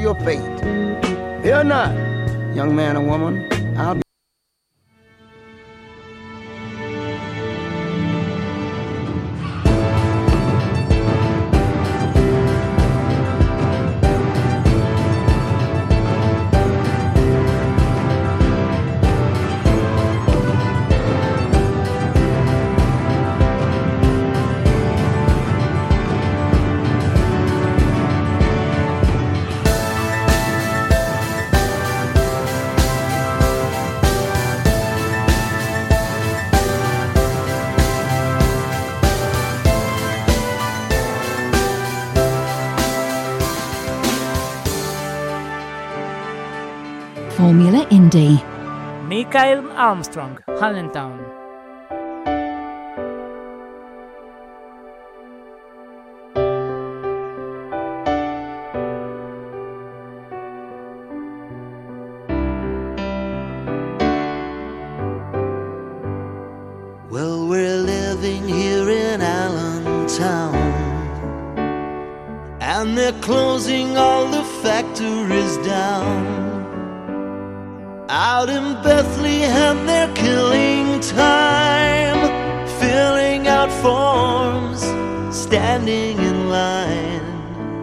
your fate. Fear not, young man or woman. I'll be Formula Indie. Michael Armstrong, Allentown. Well, we're living here in Allentown, and they're closing all the factories down. Out in Bethlehem they're killing time, filling out forms, standing in line.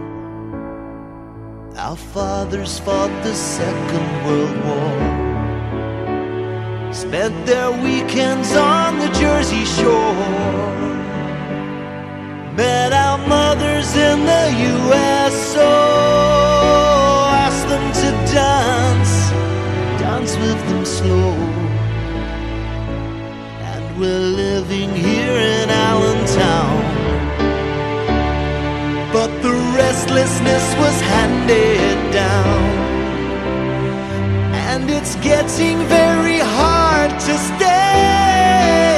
Our fathers fought the Second World War, spent their weekends on the Jersey Shore, met our mothers in the USO, asked them to dance with them slow. And we're living here in Allentown, but the restlessness was handed down, and it's getting very hard to stay.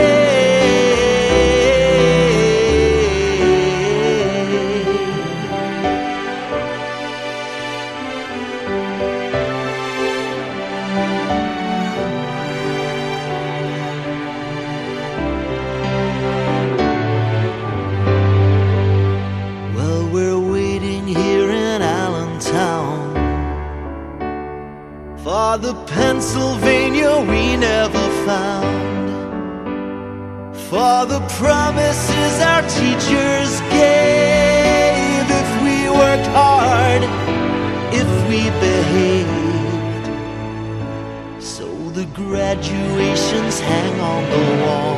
For the Pennsylvania we never found, for the promises our teachers gave. If we worked hard, if we behaved. So the graduations hang on the wall,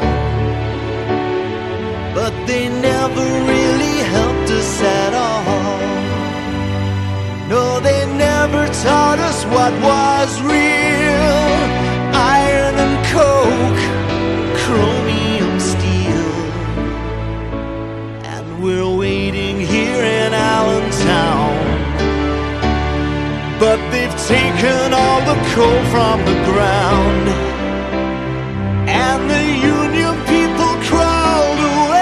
but they never really helped us at all. No, they never taught us what was real. Iron and coke, chromium steel. And we're waiting here in Allentown, but they've taken all the coal from the ground, and the union people crawled away.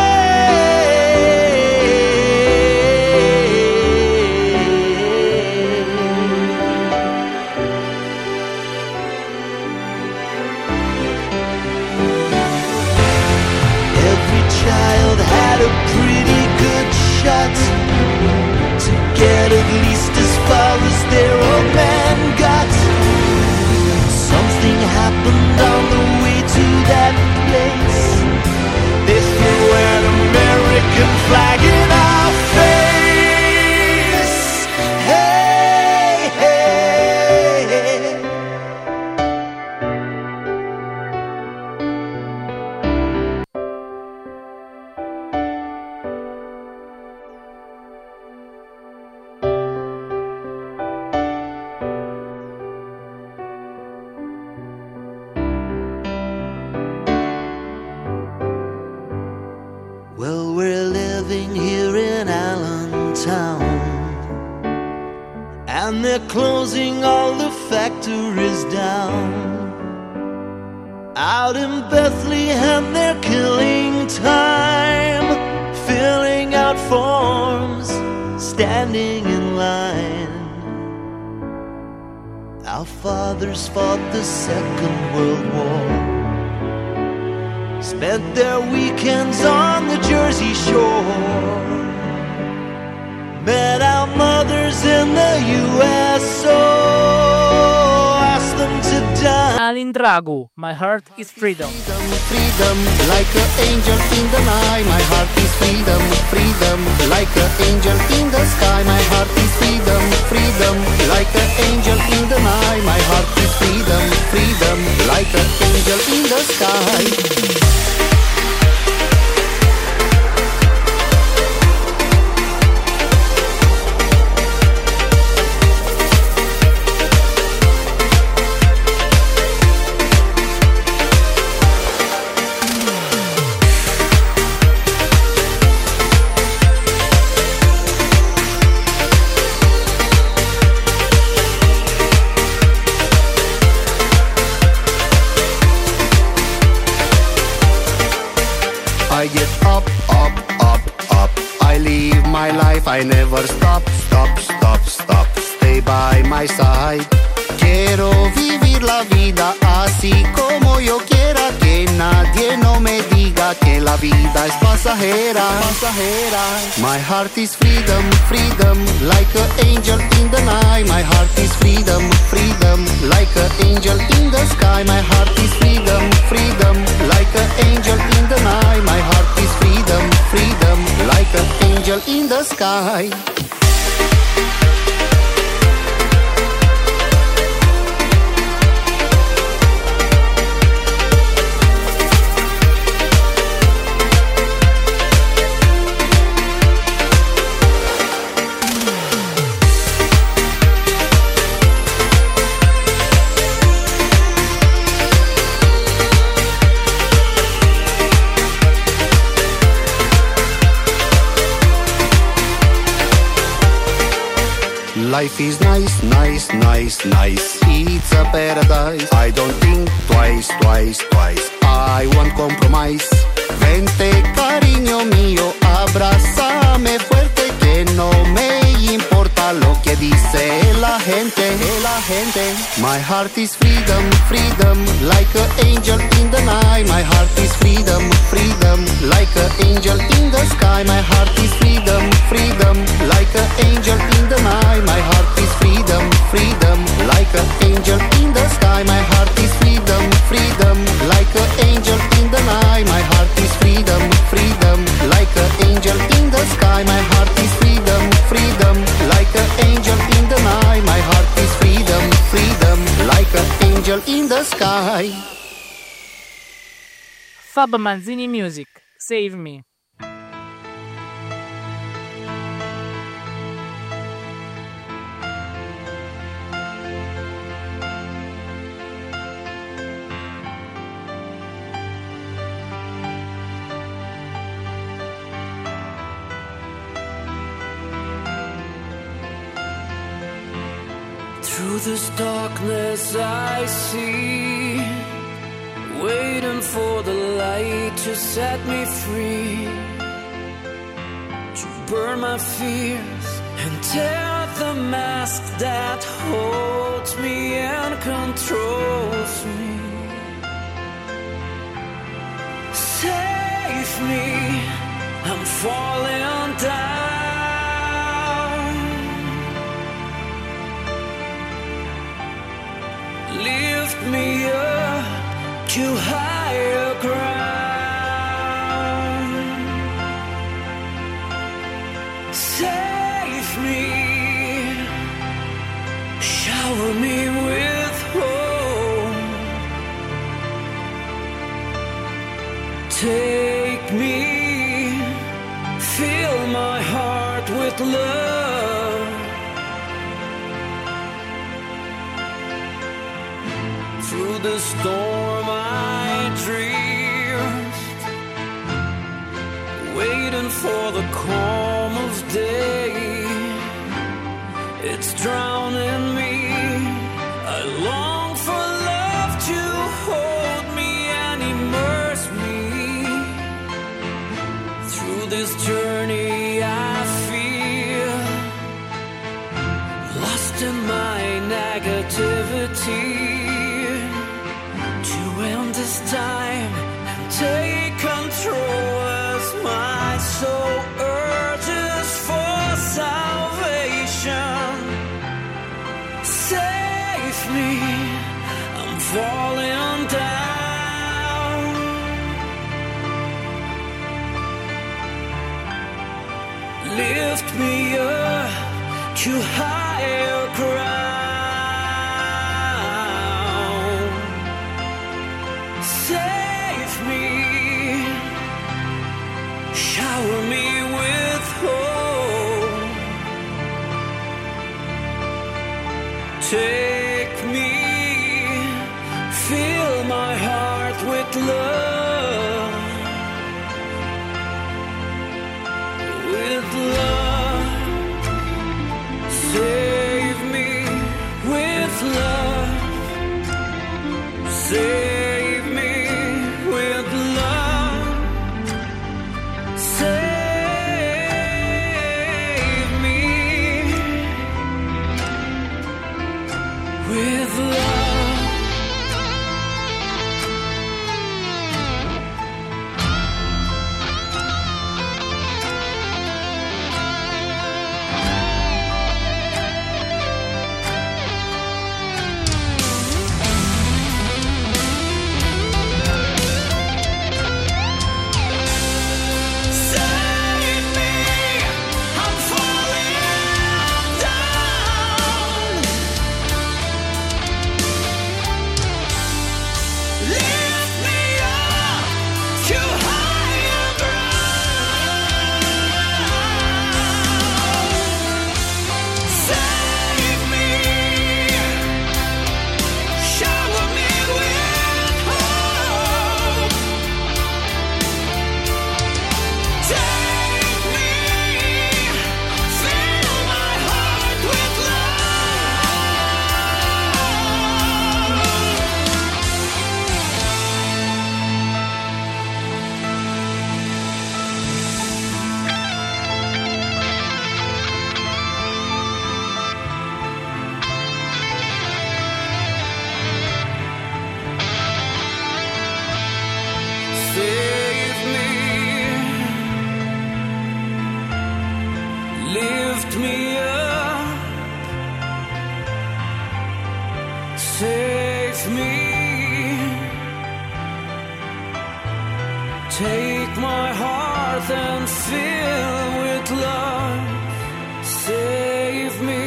Child had a pretty good shot to get at least as far as their old man got. Something happened on the way to that place. They threw an American flag in our face. Hey, hey, hey. Well, we're living here in Allentown, and they're closing all the factories down. Out in Bethlehem they're killing time, filling out forms, standing in line. Our fathers fought the Second World War, spent their weekends on the Jersey Shore, met our mothers in the Malin Dragu, My Heart is Freedom. Freedom, like an angel in the night. My heart is freedom, freedom, like an angel in the sky. My heart is freedom, freedom, like an angel in the night. My heart is freedom, freedom, like an angel in the sky. I get up, up, up, up. I live my life, I never stop, stop, stop, stop. Stay by my side. Quiero vivir la vida así como yo quiera. Que nadie no me diga que la vida es pasajera, pasajera. My heart is freedom, freedom, like an angel in the night. My heart is freedom, freedom, like an angel in the sky. My heart is freedom, freedom, like an angel in the night. My heart is freedom, freedom, like an angel in the sky. Life is nice, nice, nice, nice. It's a paradise. I don't think twice, twice, twice. I won't compromise. Vente, cariño mío, abrázame fuerte, que no me importa lo que dice la gente, la gente. My heart is freedom, freedom, like an angel in the night. My heart is freedom, freedom, like an angel in the sky. My heart is freedom, freedom, like an angel in the night. My heart is freedom, freedom, like an angel in the sky. My heart is freedom, freedom, like an angel in the night. My heart is freedom, freedom, like an angel in the sky. My heart is freedom, freedom, like an angel in the night. My heart is freedom, freedom, like an angel in the sky. Fab Manzini Music, Save Me. Through this darkness I see, waiting for the light to set me free, to burn my fears and tear the mask that holds me and controls me. Save me, I'm falling down. Lift me up to higher ground. Save me, shower me with hope. Take me, fill my heart with love. Through the storm I drift, waiting for the calm of day. It's drowning me. I long for love to hold me and immerse me. Through this journey I feel lost in my negativity. This time and take control as my soul urges for salvation. Save me, I'm falling down. Lift me up to higher ground. Save me, shower me with hope. Take me, fill my heart with love, with love. Save me with love. Save me with love. Save me with love. Save me, I'm falling down. Lift me up to higher ground. Save me, shower me with hope. Take me, fill my heart with Save me, lift me up, save me, take my heart and fill with love. Save me,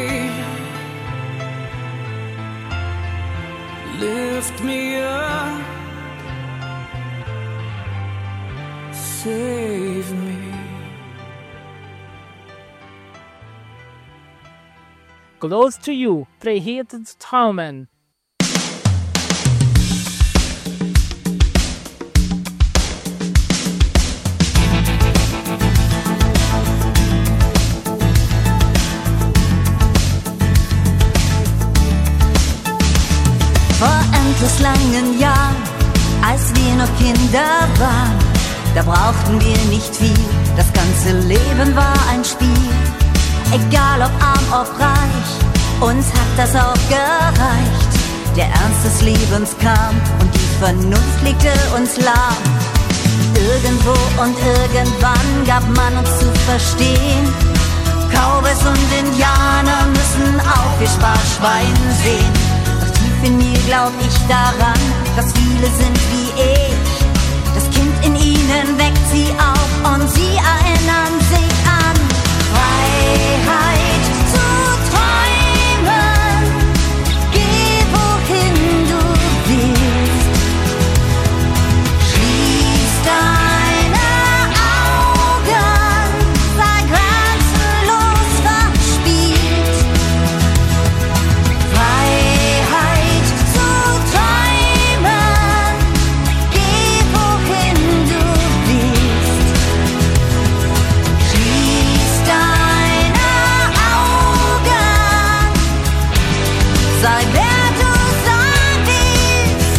lift me up. Save me. Close to you, Three-Headed Strawman. Vor endlos langen Jahren, als wir noch Kinder waren, da brauchten wir nicht viel, das ganze Leben war ein Spiel. Egal ob arm, ob reich, uns hat das auch gereicht. Der Ernst des Lebens kam und die Vernunft legte uns lahm. Irgendwo und irgendwann gab man uns zu verstehen, Cowboys und Indianer müssen auch wir Sparschwein sehen. Doch tief in mir glaub ich daran, dass viele sind wie ich. Das Kind in ihnen weckt sie auf und sie erinnern sich an Freiheit zu träumen. Geh wohin du willst. Schließ deine Augen, sei grenzenlos verspielt. Freiheit zu träumen. Geh wohin du willst. Schließ deine Augen, sei wer du sein willst.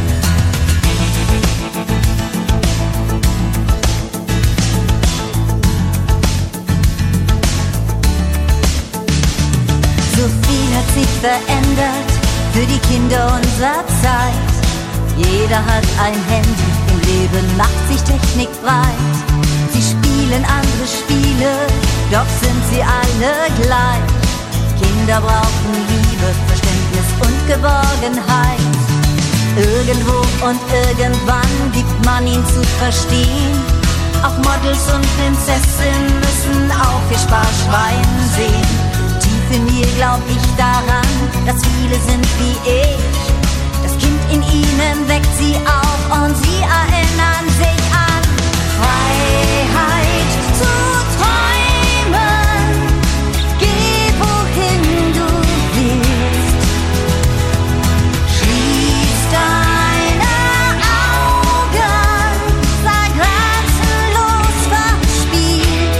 So viel hat sich verändert für die Kinder unserer Zeit. Jeder hat ein Handy, im Leben macht sich Technik breit. Sie spielen andere Spiele, doch sind sie alle gleich. Kinder brauchen Liebe, Verständnis und Geborgenheit. Irgendwo und irgendwann gibt man ihn zu verstehen. Auch Models und Prinzessinnen müssen auf ihr Sparschwein sehen. Tief in mir glaub ich daran, dass viele sind wie ich. Das Kind in ihnen weckt sie auf und sie erinnern sich an Freiheit zu träumen. Geh wohin du willst. Schließ deine Augen, sei grenzenlos verspielt.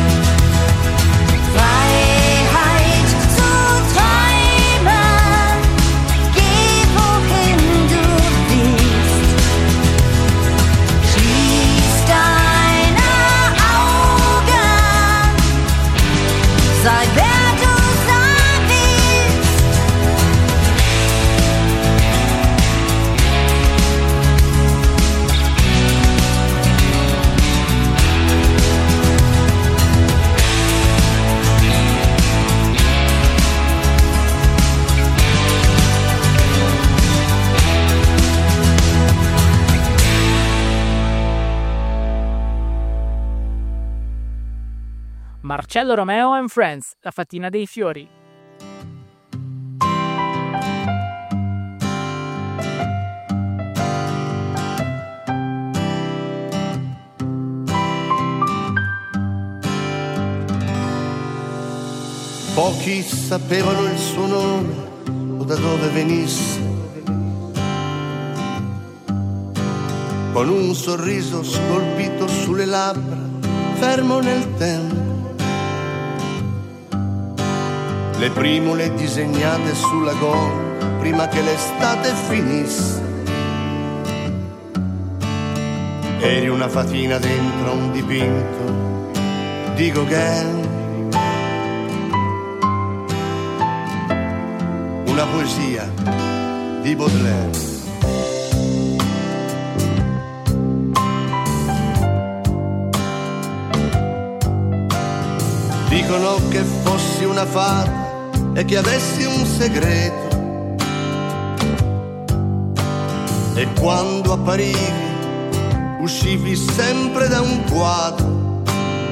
Freiheit zu träumen. Geh wohin du willst. Schließ deine Augen, sei wer du sein willst. Marcello Romeo and Friends, La Fatina dei Fiori. Pochi sapevano il suo nome o da dove venisse. Con un sorriso scolpito sulle labbra, fermo nel tempo. Le primule disegnate sulla gola prima che l'estate finisse. Eri una fatina dentro un dipinto di Gauguin. Una poesia di Baudelaire. Dicono che fossi una fata e che avessi un segreto. E quando apparivi uscivi sempre da un quadro.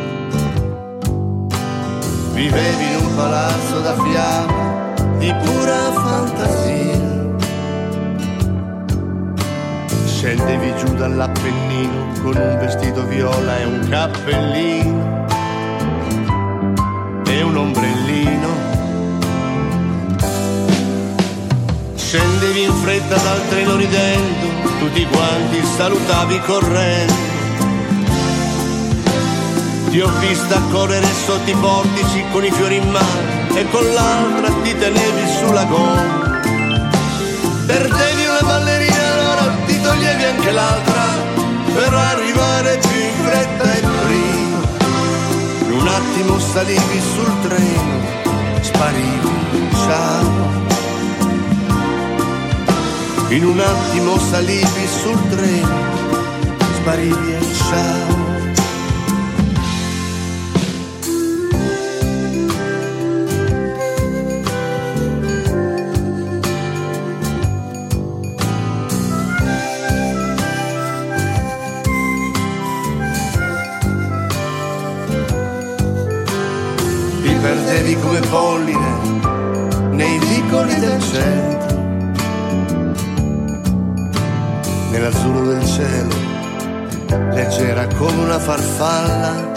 Vivevi in un palazzo da fiamma di pura fantasia. Scendevi giù dall'Appennino con un vestito viola e un cappellino e un ombrellino. Scendevi in fretta dal treno ridendo, tutti quanti salutavi correndo. Ti ho vista correre sotto i portici con i fiori in mano e con l'altra ti tenevi sulla gomma. Perdevi una ballerina, allora ti toglievi anche l'altra per arrivare più in fretta e prima. In un attimo salivi sul treno, sparivi, ciao. In un attimo salivi sul treno, sparivi e ciao. Ti perdevi come polline nei vicoli del centro. Nell'azzurro del cielo, leggera come una farfalla,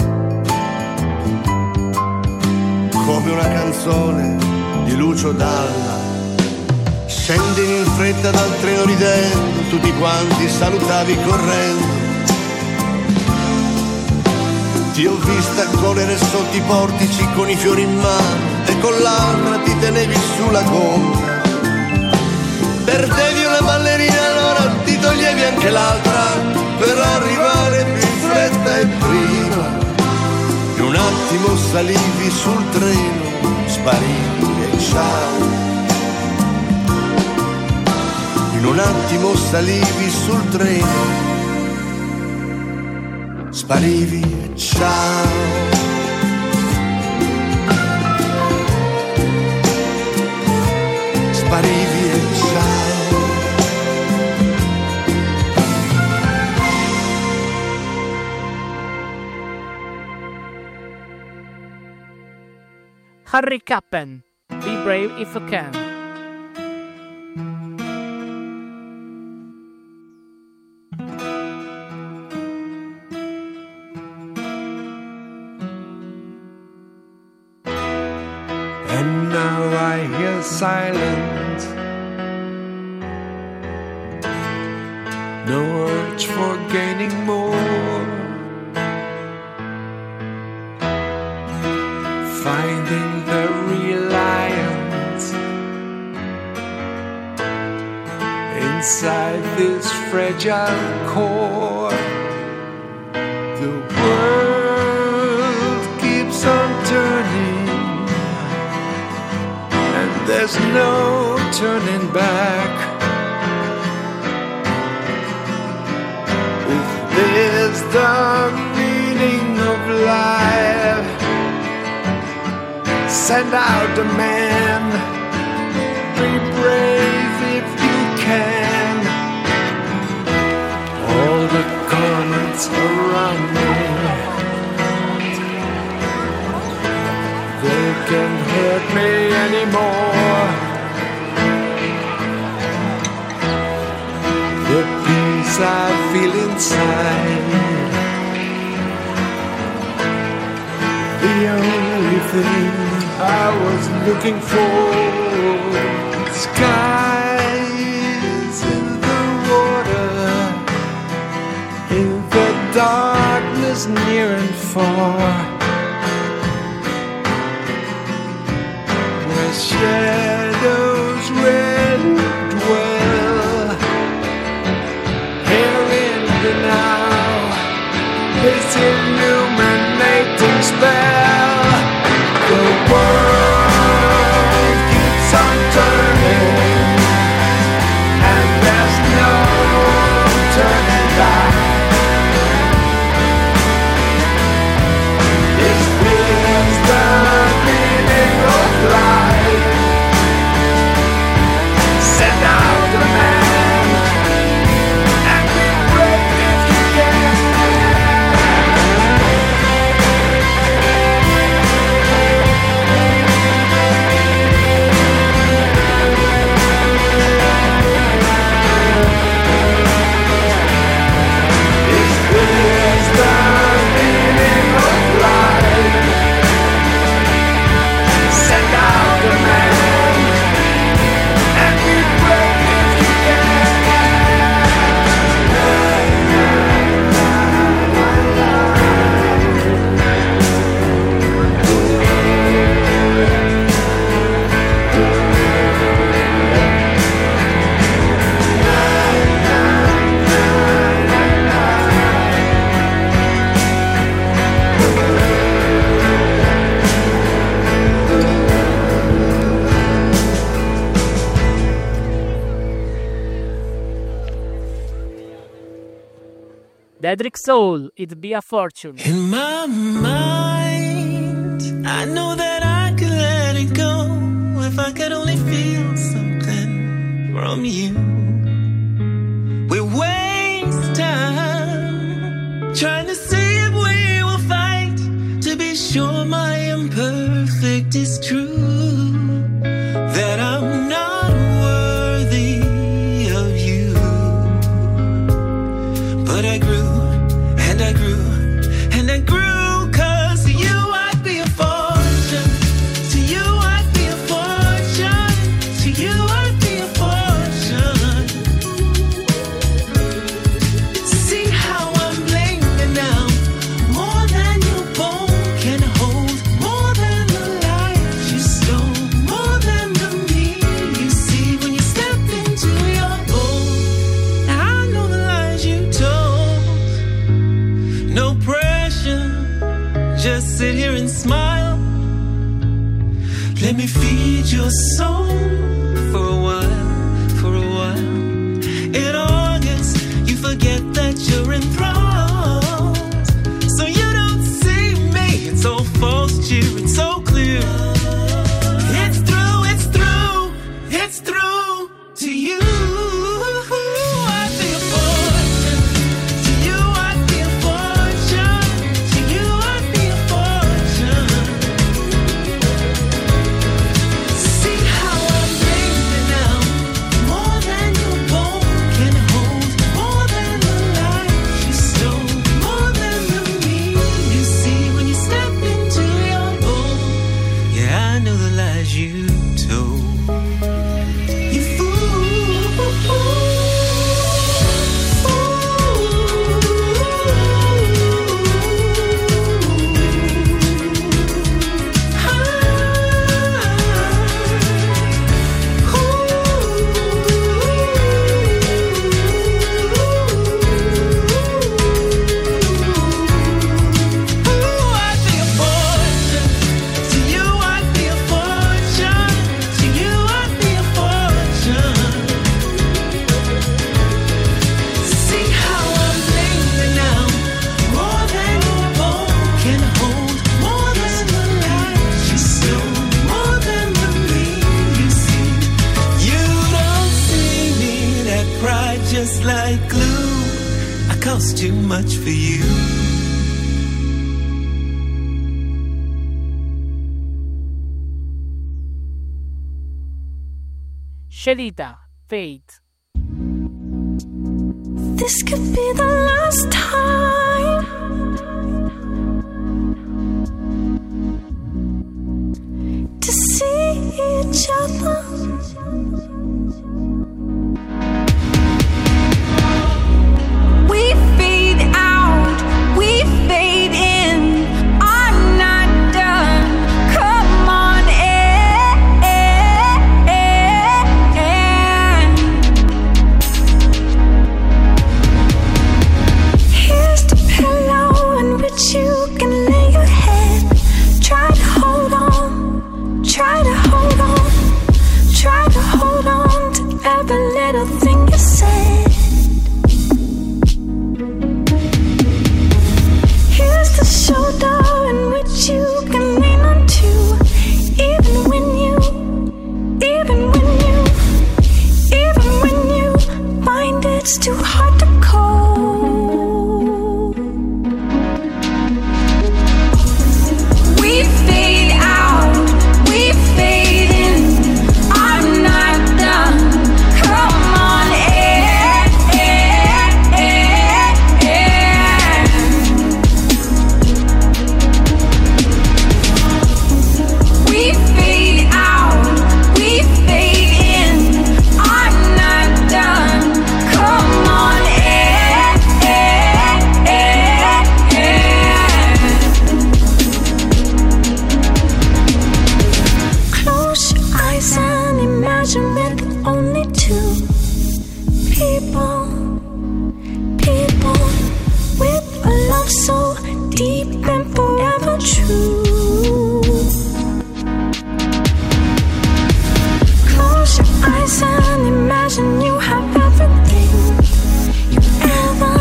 come una canzone di Lucio Dalla. Scendevi in fretta dal treno ridendo, tutti quanti salutavi correndo. Ti ho vista correre sotto i portici con i fiori in mano e con l'altra ti tenevi sulla gomma. Perdevi una ballerina, allora ti toglievi anche l'altra per arrivare più in fretta e prima. In un attimo salivi sul treno, sparivi e ciao. In un attimo salivi sul treno, sparivi e ciao. Sparivi e ciao. Harry Cappen, Be Brave If You Can. And now I hear silence, no urge for gaining more, finding the reliance inside this fragile core. The world keeps on turning, and there's no turning back. If there's the meaning of life, send out a man, be brave if you can. All the comments around me, they can't hurt me anymore. The peace I feel inside, the only thing I was looking for. Skies in the water, in the darkness near and far, where shadows red dwell. Here in the now, this illuminating spell. The world keeps on turning, and there's no turning back. This is the meaning of life. Send out the man, and be brave if you can. Dedrick Soul, It'd Be a Fortune. In my mind, I know that I could let it go if I could only feel something from you. We waste time trying to see if we will fight to be sure my imperfect is true, that I'm not worthy of you. But I grew and I grew and I grew, 'cause to you I'd be a fortune, to you I'd be a fortune, to you I'd be a fortune. See how I'm blinking now, more than your bone can hold, more than the light you feels like glue. I cost too much for you. Shelita, Fate. This could be the last time to see each other. We fade out, we fade in. I'm not done. Come on in. Here's the pillow on which you can lay your head. Try to hold on, try to hold on, try to hold on to every little thing you said. Here's the shoulder in which you can lean on to, even when you find it's too hard to cope. We fade out, we fade in. I'm not done. Come on in. We fade out, we fade in. I'm not done. Come on in. Close your eyes and imagine we're the only two people with a love so deep and forever true. Close your eyes and imagine you have everything you ever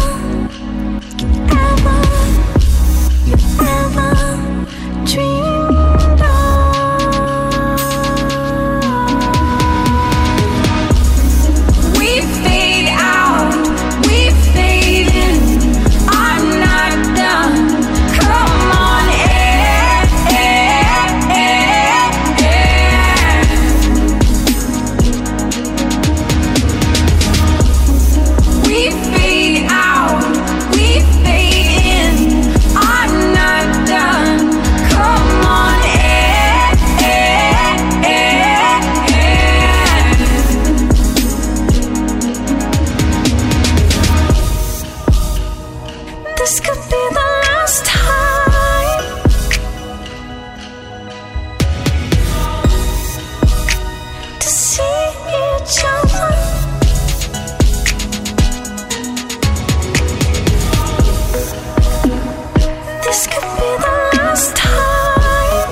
dreamed of. We fade out, we fade in. I'm not done. Come on in. We fade out, we fade in. I'm not done. Come on in. This could be the last time to see each other. This could be the last time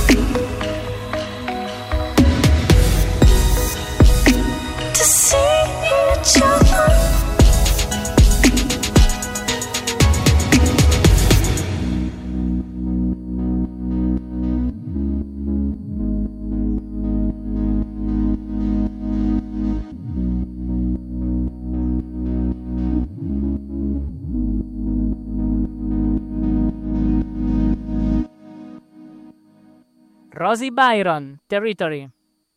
to see each other. Rosie Byron, Territory.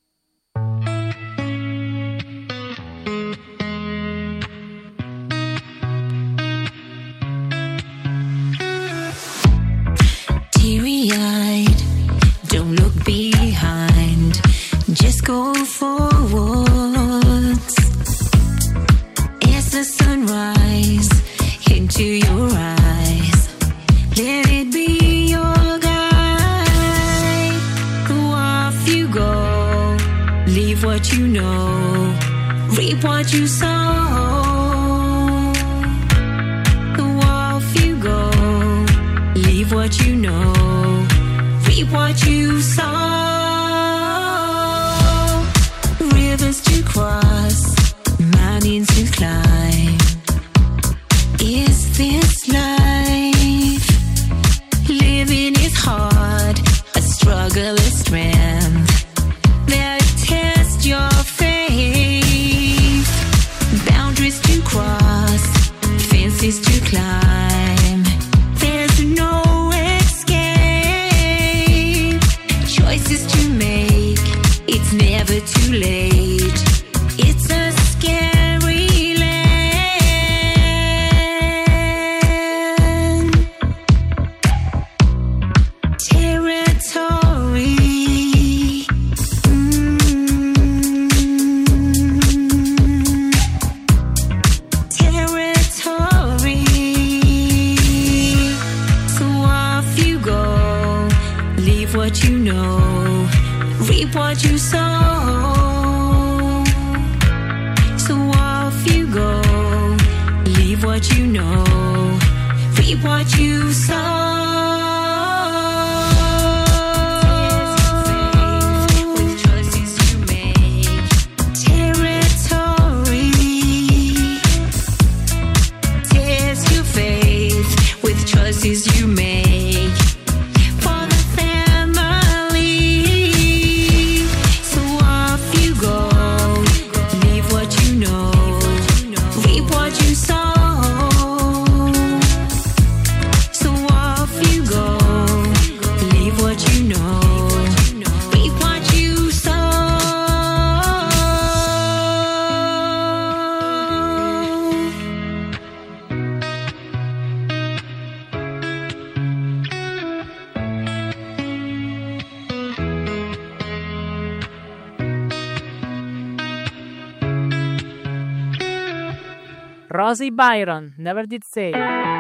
Teary-eyed, don't look behind, just go forwards. As the sunrise into your eyes, let it be your guide. Go off you go, leave what you know, reap what you sow. Go off you go, leave what you know, reap what you sow. Rivers to cross, mountains to climb. Is this life? Living is hard, a struggle is strength. They'll test your faith. Boundaries to cross. too late. It's a scary land. Territory. Territory. So off you go. Leave what you know. Reap what you sow. So off you go. Leave what you know. Reap what you sow. With choices you make. Territory. Test your faith with choices you make. For the family. So off you go. Leave what you know. Reap what you sow. So off you go. Leave what you know. Reap what you sow. Rosie Byron, Never Did Say.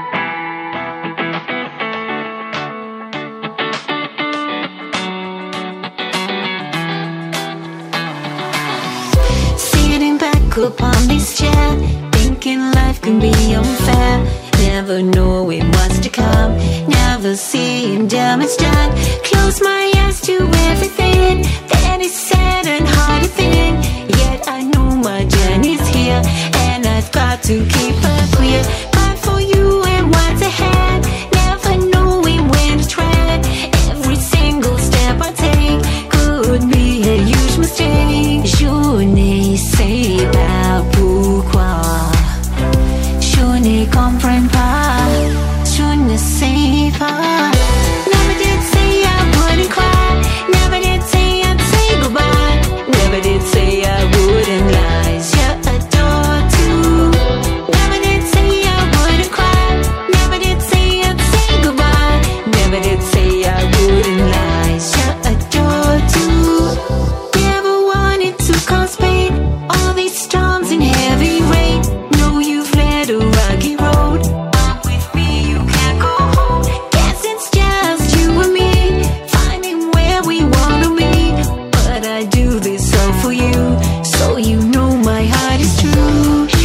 Sitting back upon this chair, thinking life can be unfair. Never knowing what's to come, never seeing damage done. Close my eyes to everything that is sad and hard to think. Yet I know my journey's here, and I've got to keep her clear. Fight for you and what's ahead, never knowing when to tread. Every single step I take could be a huge mistake. Je ne sais pas pourquoi, je ne comprends pas, je ne sais pas. Never did say I wouldn't cry, never did say I'd say goodbye, never did say I wouldn't lie. Je adore you. Never did say I wouldn't cry, never did say I'd say goodbye, never did say I wouldn't lie. Je adore you. Never wanted to cause pain, all these storms and heavy rain. Know you've led a rocky road, but with me you can't go home. Guess it's just you and me, finding where we wanna be. But I do this all for you, so you know my heart is true.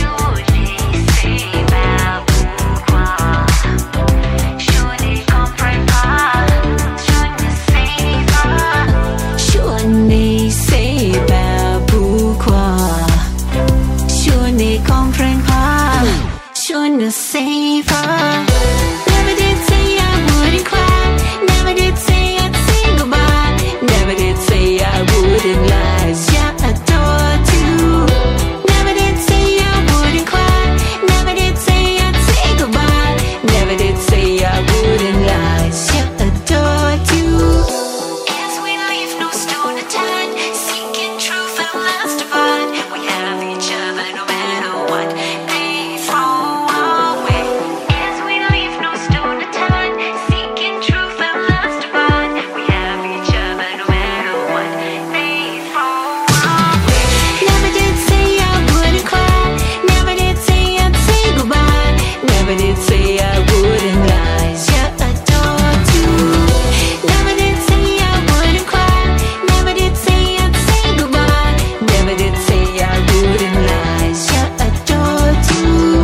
Je ne sais pas pourquoi, je ne comprends pas, je ne sais pas. Never did say I wouldn't cry, never did say I'd say goodbye, never did say I wouldn't lie. Je adore you. Never did say I wouldn't cry, never did say I'd say goodbye, never did say I wouldn't lie. Je adore you. As we leave no stone unturned, seeking truth and last divine, we have each other no matter what they throw our way. As we leave no stone unturned, seeking truth and last divine, we have each other no matter what they throw our way. Never did say I wouldn't cry, never did say I'd say goodbye, never did say I wouldn't lie. Je adore you. Never did say I wouldn't cry, never did say I'd say goodbye, never did say I wouldn't lie. Je adore you.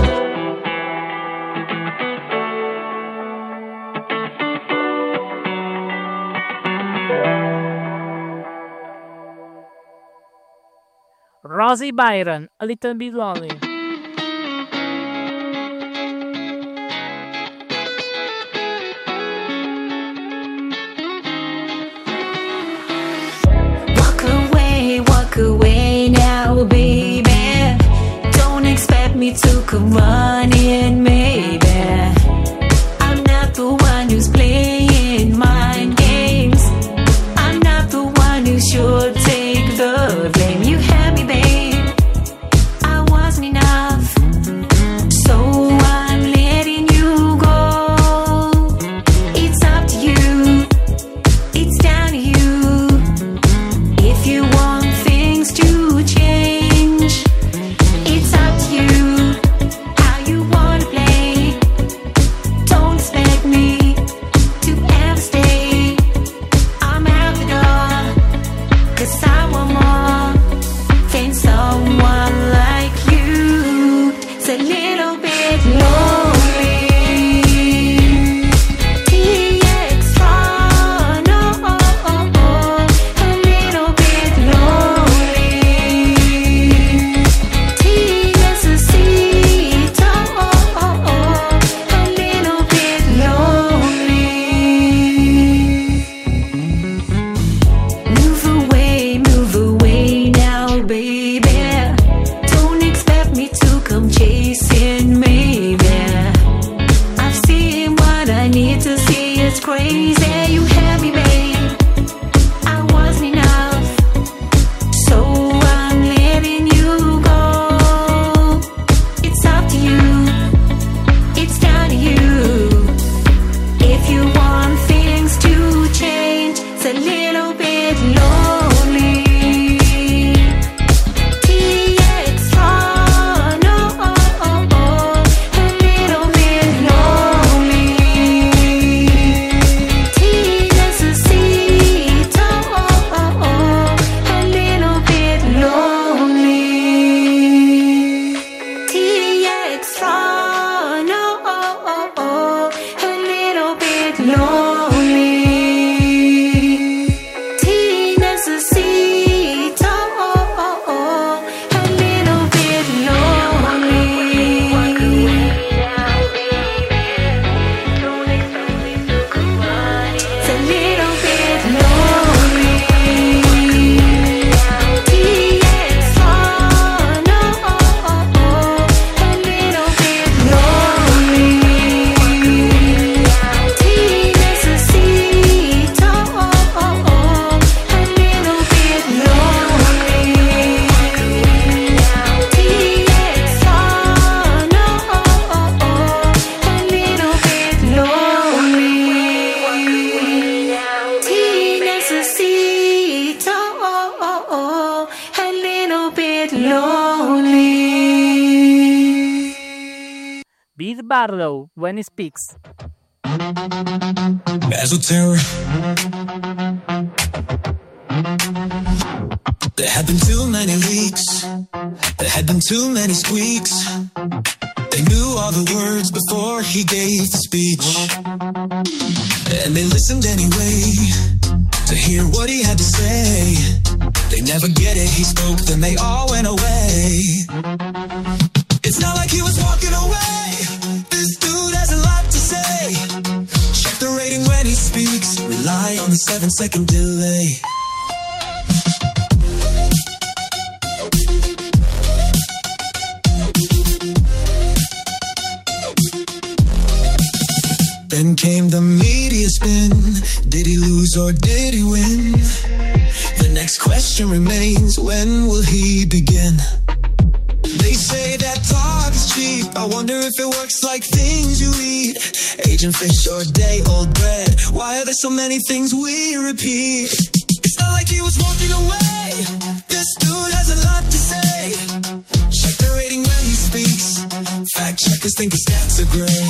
Rosie Byron, A Little Bit Lonely. Walk away now, baby. Don't expect me to come running, maybe. I'm not the one who's playing mind games. I'm not the one who should take the blame. lonely. Beat Barlow, When He Speaks. Basil Terror. There had been too many leaks. There had been too many squeaks. They knew all the words before he gave the speech. And they listened anyway to hear what he had to say. They never get it, he spoke, then they all went away. It's not like he was walking away. This dude has a lot to say. Check the rating when he speaks. Rely on the 7-second delay. Then came the media spin. Did he lose or did he win? The next question remains, when will he begin? They say that talk is cheap. I wonder if it works like things you eat. Aging fish or day-old bread. Why are there so many things we repeat? It's not like he was walking away. This dude has a lot to say. Check the rating when he speaks. Fact checkers think his stats are great.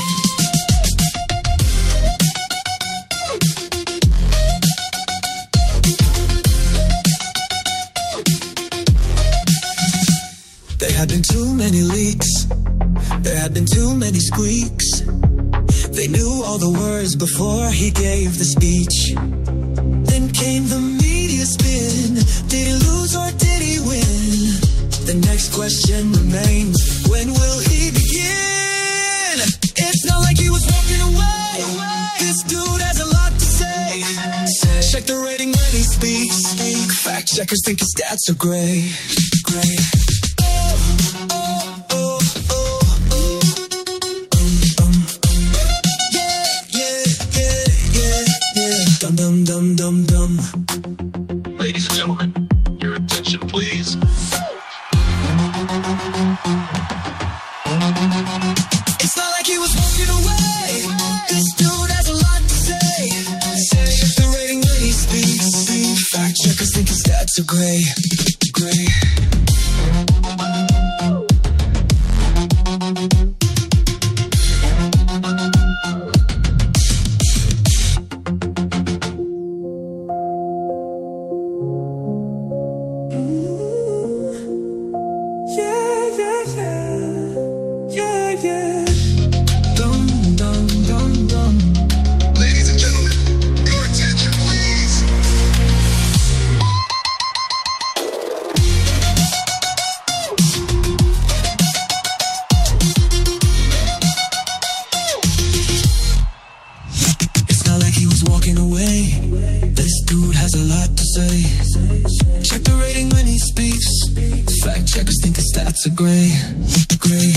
There had been too many leaks. There had been too many squeaks. They knew all the words before he gave the speech. Then came the media spin. Did he lose or did he win? The next question remains, when will he begin? It's not like he was walking away. This dude has a lot to say. Check the rating when he speaks. Fact checkers think his stats are gray. Gray. Dum dum dum dum dum. Ladies and gentlemen, your attention please. It's not like he was walking away. This dude has a lot to say. Check the rating when he speaks. Fact checkers think his stats are gray. Gray. It's a gray, gray.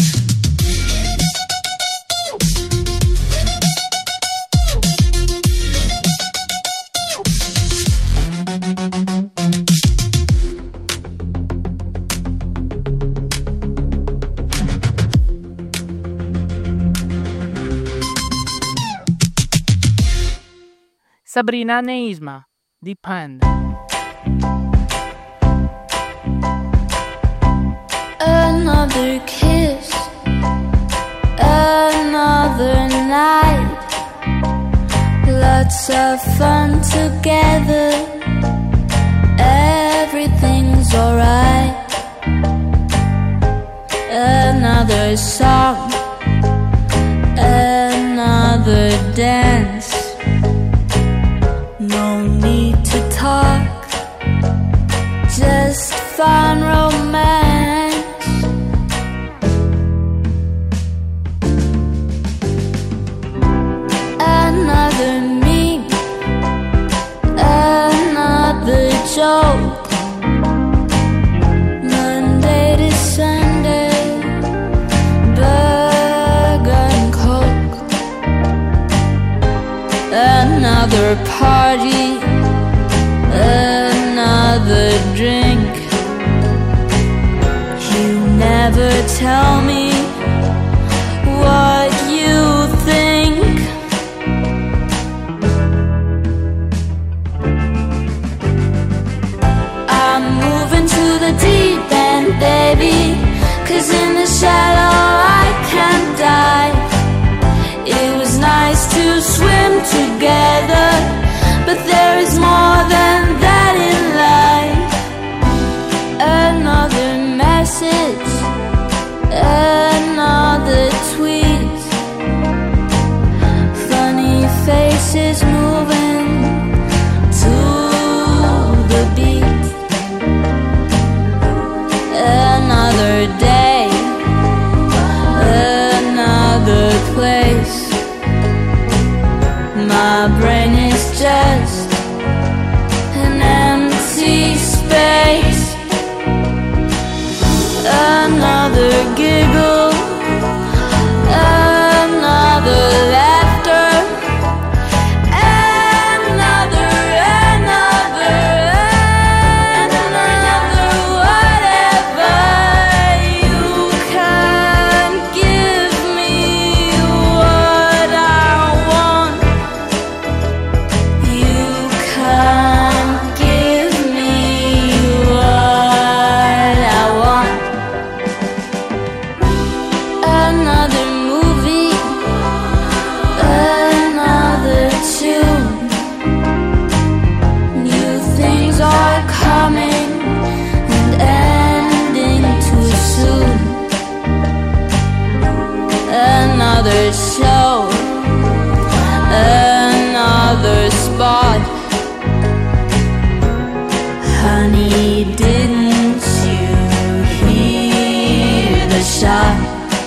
Sabrina Neisma, Depend. Another kiss, another night, lots of fun together, everything's alright. Another song, another dance, no need to talk, just fun romance. Another meme, another joke, Monday to Sunday, burger and Coke. Another party, another drink. You never tell me what you think. I'm moving to the deep end, baby. message, another tweet. Funny faces moving to the beat. Another day, another place. My brain is just an empty space. Another giggle, another laughter, another whatever. You can't give me what I want. You can't give me what I want. Another movie, another tune. New things are coming and ending too soon. Another show, another spot. Honey, didn't you hear the shot?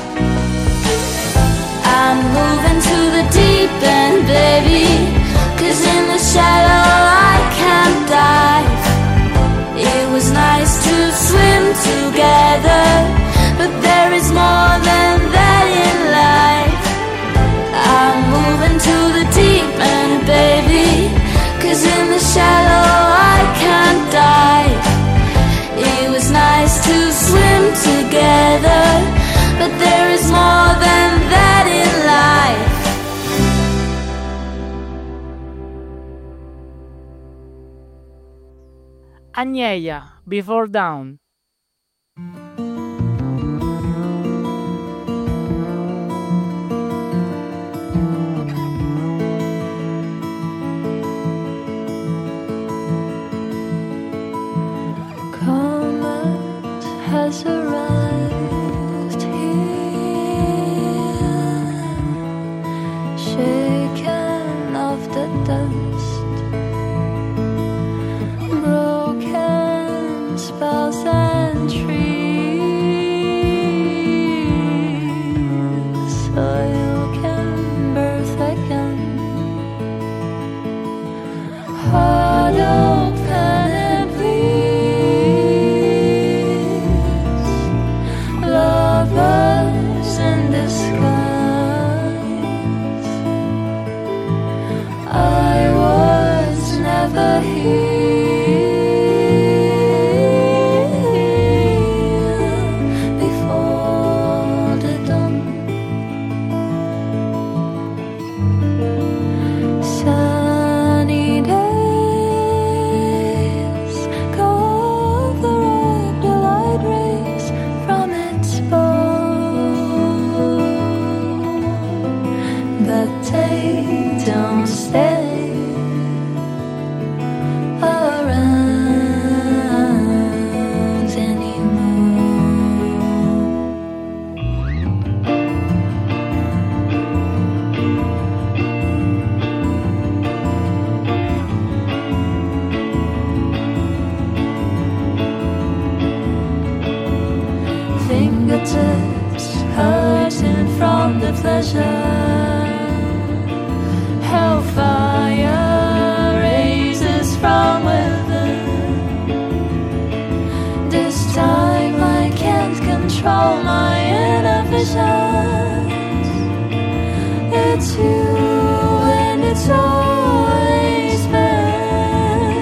I'm moving to the deep end, baby, 'cause in the shallow I can't dive. It was nice to swim together, but there is more than that in life. I'm moving to the deep end, baby, 'cause in the shallow I can't dive. It was nice to swim together, but there is more than that in life. Agneia, Before Dawn. Comet has arrived here, shaken of the dust, broken spells and trees. Soil can birth again. Heart open and please, lovers in disguise. I was never here before the dawn. Sunny days cover up the light rays from its bow, but they don't stay around anymore. Fingertips hurting from the pleasure. Hellfire raises from within. This time I can't control my inner visions. It's you and it's always been.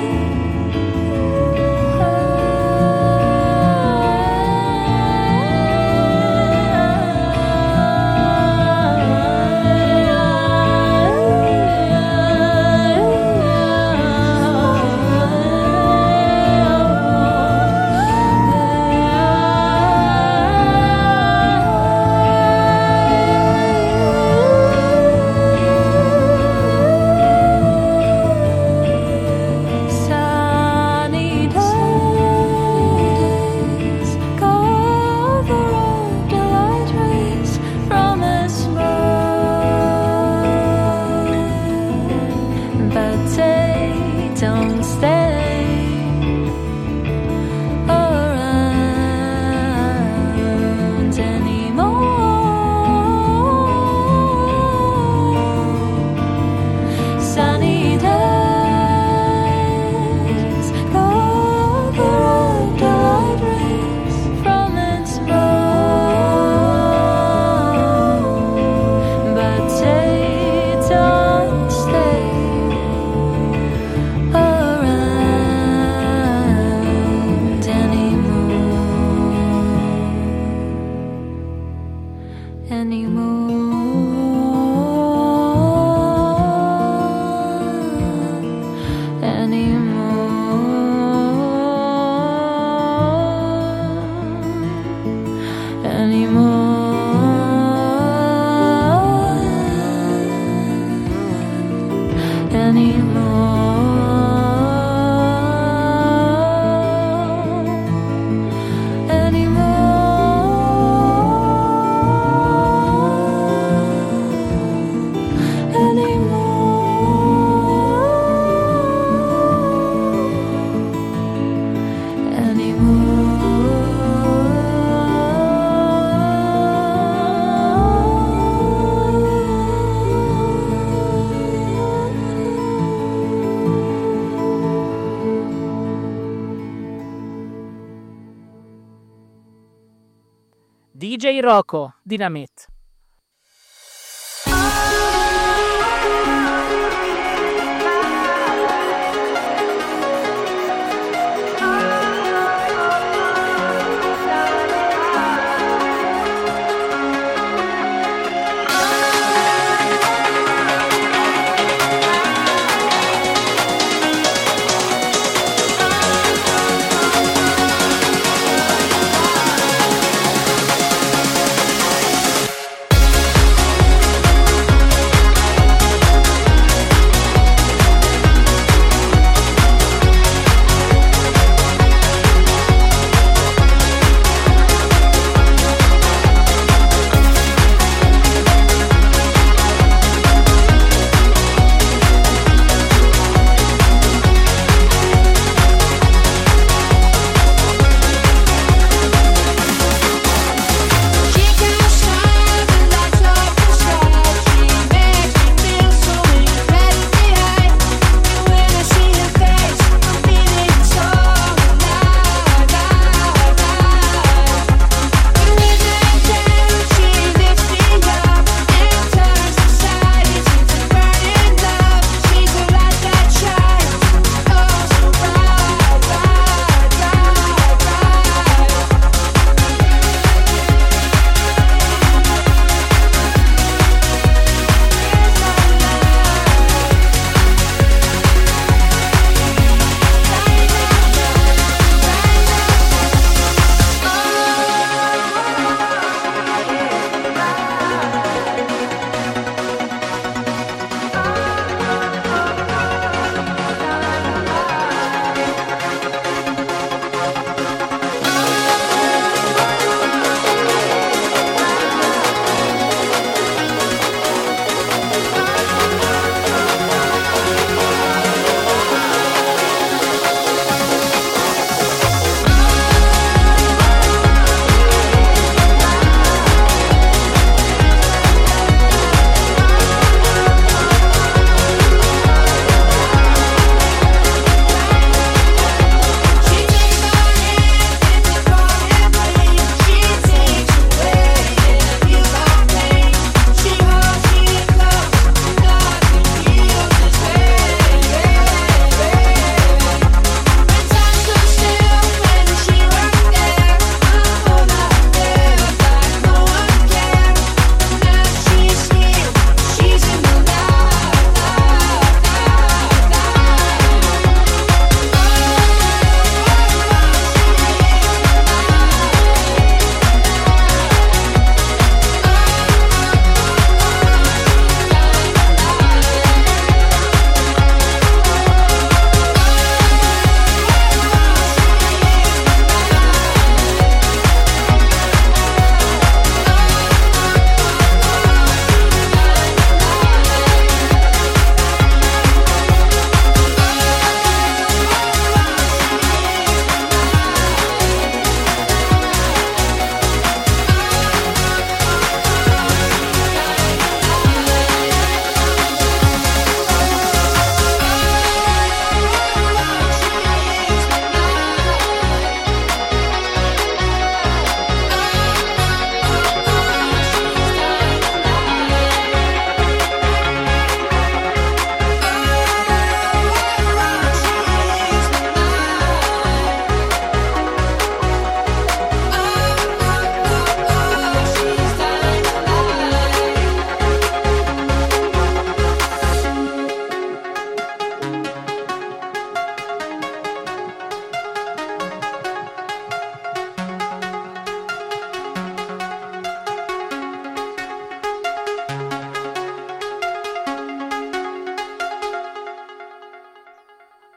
DJ Rocco, Dynamite.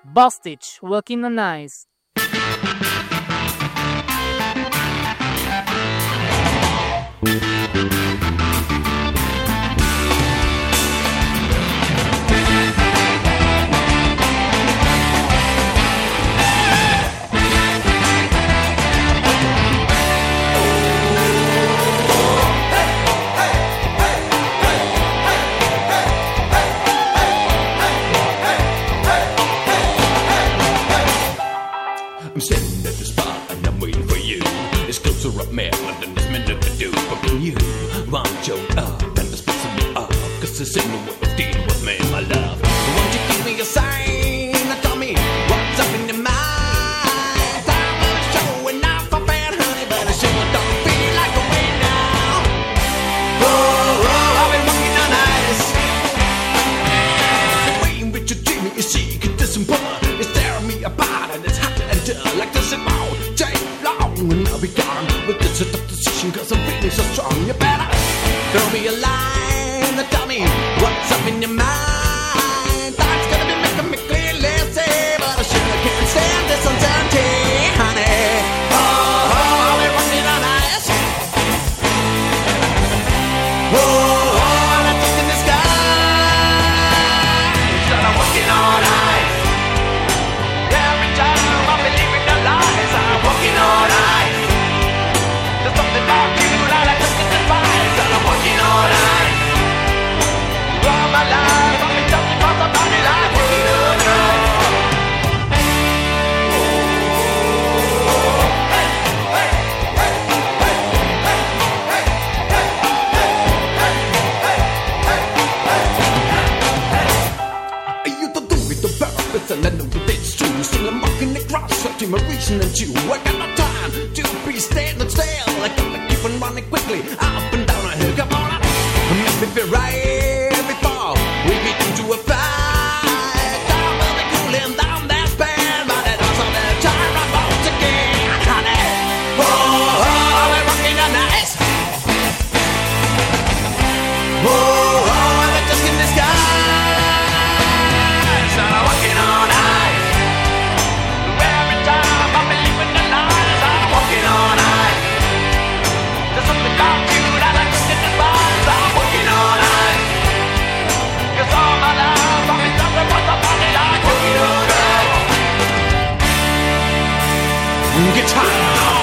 Bostich, working on ice. I'm sitting at the spot and I'm waiting for you. It's closer up, man, than this minute to do. But can you run joke up and just messing me up? Cause it's in the way of dealing with me, my love. Won't you give me a sign and tell me what's up in your mind? Time is showing off for bad, honey, but I sure don't feel like a way now. Oh, I've been working on ice. The way in which you treat me is secret disappointment. It's tearing me apart and it's hot and dull like this and more. Take long and I'll be gone. But this is a tough decision cause I'm feeling so strong. You better throw me a line and tell me what's up in your mind. Thoughts gonna be making me clearly say, but I sure can't stand this uncertainty, honey. Oh, I'll be running on ice. Oh, I'm not just in the sky. Instead of walking on ice. Every time I believe in the lies, I'm walking on ice. There's something about you that I just can't despise, and I'm walking on ice. All my life, I've been touching for somebody like walking on ice. You don't do it on purpose, and I know that it's true. Still I'm walking across, searching my reason and you. I got no time to be standing still. I gotta keep on running quickly, up and down a hill. Come on up, make me feel right before we get into a fight. Time will be cooling down that span, but it also the time I'm out again, honey. Oh, we're rocking on ice. Oh, I'm just in the sky. So I'm walking on ice. Every time I believe in the lies, I'm walking on ice. There's something about you that I just can't despise. I'm walking on ice. 'Cause all my life I've been talking about somebody like walking on ice. Guitar.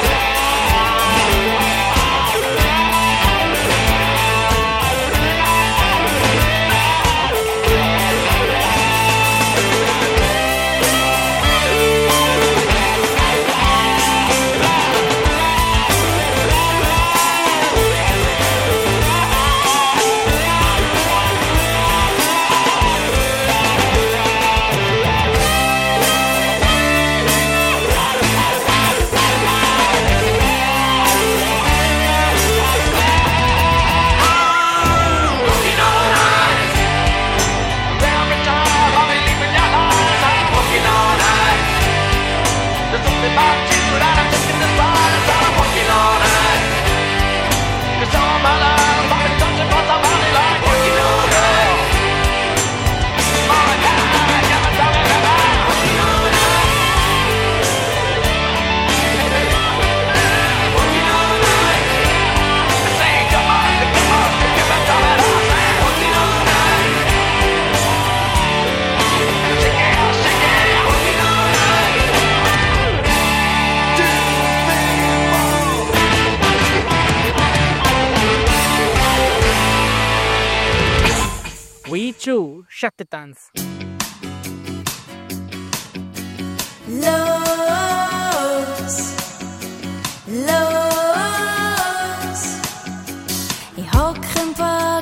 We True, Shaktatans. Los, ich hock im Park